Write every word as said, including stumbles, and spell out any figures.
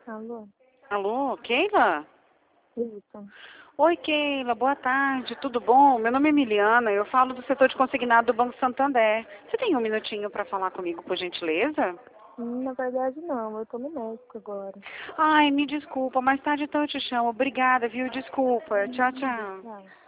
Alô? Alô, Keila? Isso. Oi, Keila, boa tarde, tudo bom? Meu nome é Emiliana, eu falo do setor de consignado do Banco Santander. Você tem um minutinho para falar comigo, por gentileza? Hum, Na verdade, não. Eu tô no médico agora. Ai, me desculpa, mais tarde então eu te chamo. Obrigada, viu? Desculpa. Tchau, tchau. Tchau.